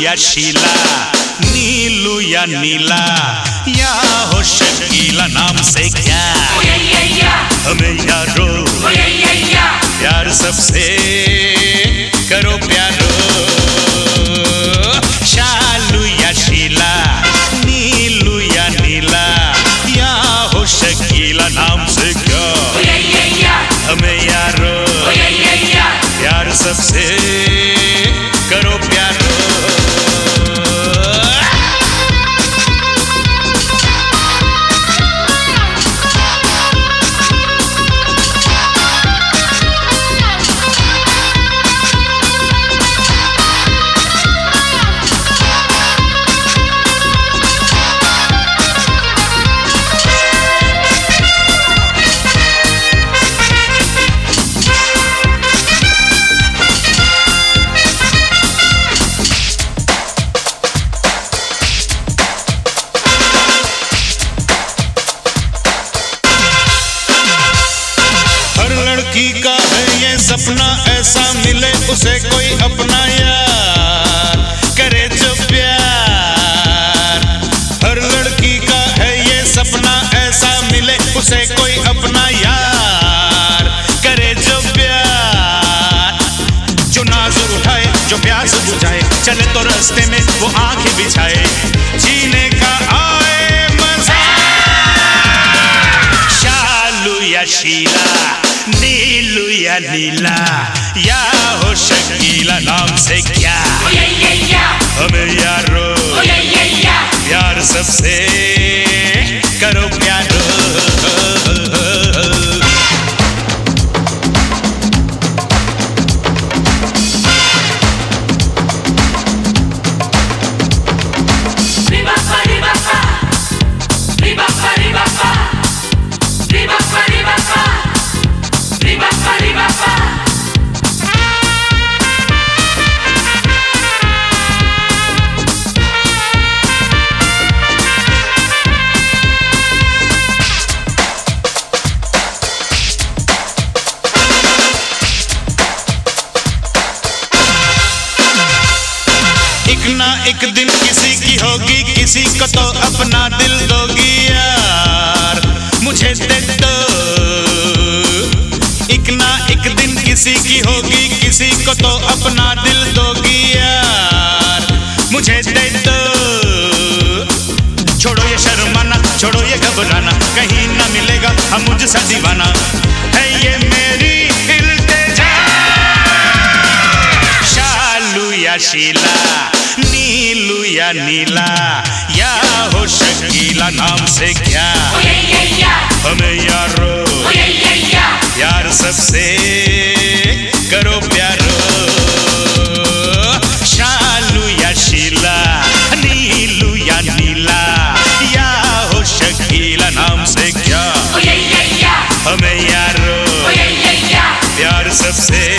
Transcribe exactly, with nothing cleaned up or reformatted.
या शीला, नीलू या नीला, या हो शकीला, नाम से क्या हमें यारो प्यार सबसे करो प्यारो। शालू या शीला, नीलू या नीला, या हो शकीला, नाम से क्या हमें यारो प्यार सबसे करो प्यारो। लड़की का है ये सपना, ऐसा मिले उसे कोई अपना यार, करे जो प्यार। हर लड़की का है ये सपना, ऐसा मिले उसे कोई अपना यार, करे जो प्यार। जो नाज उठाए, जो प्यास बुझाए, चले तो रास्ते में वो आंखें बिछाए, जीने का आए मजा। शालू या शीला, नीलू या नीला, या हो शकीला, नाम से क्या हमें यारो प्यार सबसे करो प्यारो। एक ना एक दिन किसी की होगी, किसी को तो अपना दिल दोगी यार, मुझे दे दो। एक ना एक दिन किसी की होगी, किसी को तो अपना दिल दोगी यार, मुझे दे दो। छोड़ो ये शर्माना, छोड़ो ये घबराना, कहीं ना मिलेगा हम मुझसे दीवाना, है ये मेरी इल्तिजा। शालू या शीला, नीलू या नीला, या हो शकीला, नाम से क्या हमें यारो प्यार सबसे करो प्यारो। शालू या शीला, नीलू या नीला, या हो शकीला, नाम से क्या हमें यारो प्यार सबसे